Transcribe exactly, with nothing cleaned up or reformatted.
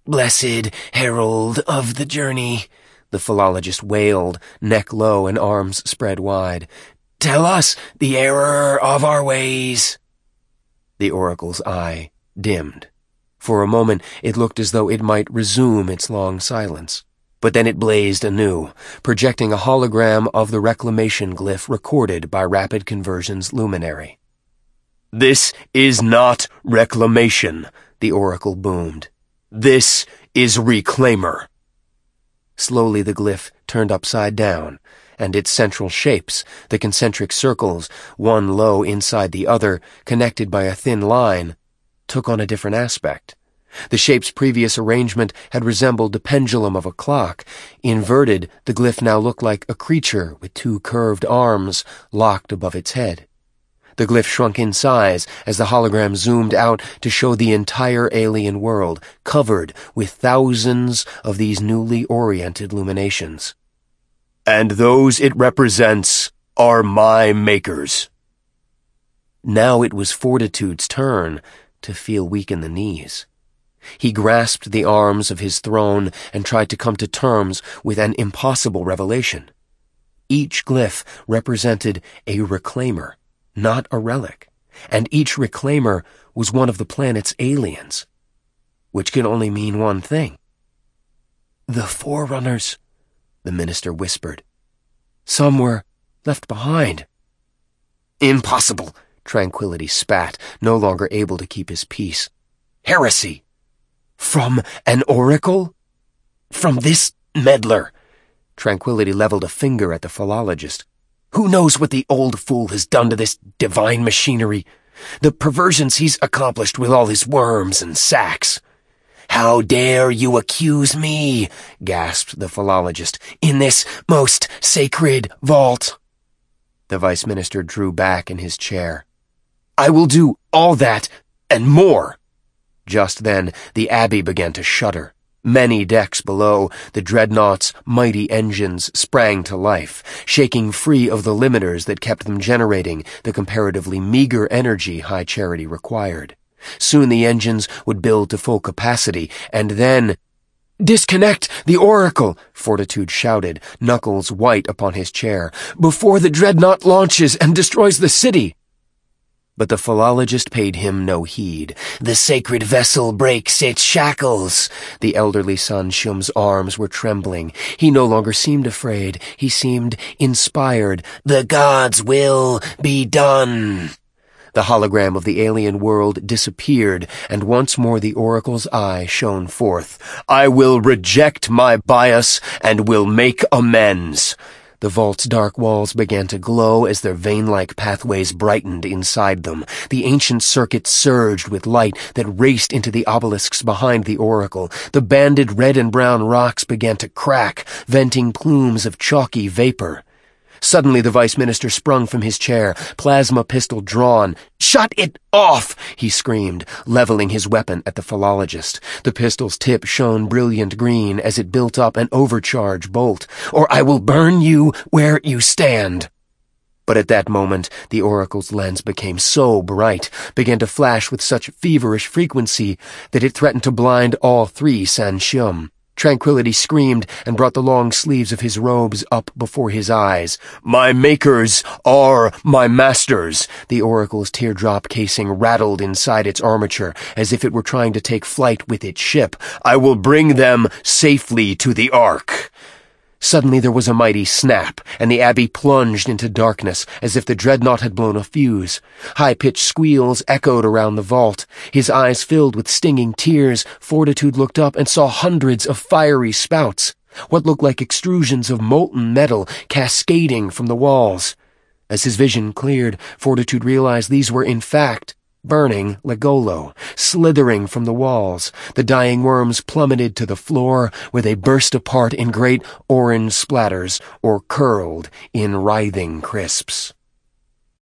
Blessed herald of the journey, the philologist wailed, neck low and arms spread wide. Tell us the error of our ways. The oracle's eye dimmed. For a moment it looked as though it might resume its long silence. But then it blazed anew, projecting a hologram of the reclamation glyph recorded by Rapid Conversion's luminary. This is not reclamation, the oracle boomed. This is reclaimer. Slowly the glyph turned upside down, and its central shapes, the concentric circles, one low inside the other, connected by a thin line, took on a different aspect. The shape's previous arrangement had resembled the pendulum of a clock. Inverted, the glyph now looked like a creature with two curved arms locked above its head. The glyph shrunk in size as the hologram zoomed out to show the entire alien world, covered with thousands of these newly oriented luminations. And those it represents are my makers. Now it was Fortitude's turn to feel weak in the knees. He grasped the arms of his throne and tried to come to terms with an impossible revelation. Each glyph represented a reclaimer, not a relic, and each reclaimer was one of the planet's aliens, which can only mean one thing. The Forerunners, the minister whispered. Some were left behind. Impossible, Tranquility spat, no longer able to keep his peace. Heresy! From an oracle? From this meddler? Tranquility leveled a finger at the philologist. Who knows what the old fool has done to this divine machinery? The perversions he's accomplished with all his worms and sacks. How dare you accuse me, gasped the philologist, in this most sacred vault? The vice minister drew back in his chair. I will do all that and more. Just then, the abbey began to shudder. Many decks below, the dreadnought's mighty engines sprang to life, shaking free of the limiters that kept them generating the comparatively meager energy High Charity required. Soon the engines would build to full capacity, and then— Disconnect the oracle, Fortitude shouted, knuckles white upon his chair, before the dreadnought launches and destroys the city. But the philologist paid him no heed. The sacred vessel breaks its shackles. The elderly son Shum's arms were trembling. He no longer seemed afraid. He seemed inspired. The gods' will be done. The hologram of the alien world disappeared, and once more the oracle's eye shone forth. I will reject my bias and will make amends. The vault's dark walls began to glow as their vein-like pathways brightened inside them. The ancient circuit surged with light that raced into the obelisks behind the oracle. The banded red and brown rocks began to crack, venting plumes of chalky vapor. Suddenly the vice minister sprung from his chair, plasma pistol drawn. "Shut it off!" he screamed, leveling his weapon at the philologist. The pistol's tip shone brilliant green as it built up an overcharge bolt. "Or I will burn you where you stand!" But at that moment, the oracle's lens became so bright, began to flash with such feverish frequency, that it threatened to blind all three San Shum. Tranquility screamed and brought the long sleeves of his robes up before his eyes. My makers are my masters. The oracle's teardrop casing rattled inside its armature as if it were trying to take flight with its ship. I will bring them safely to the Ark. Suddenly there was a mighty snap, and the abbey plunged into darkness as if the dreadnought had blown a fuse. High-pitched squeals echoed around the vault. His eyes filled with stinging tears, Fortitude looked up and saw hundreds of fiery spouts, what looked like extrusions of molten metal cascading from the walls. As his vision cleared, Fortitude realized these were, in fact, burning Legolo, slithering from the walls. The dying worms plummeted to the floor, where they burst apart in great orange splatters or curled in writhing crisps.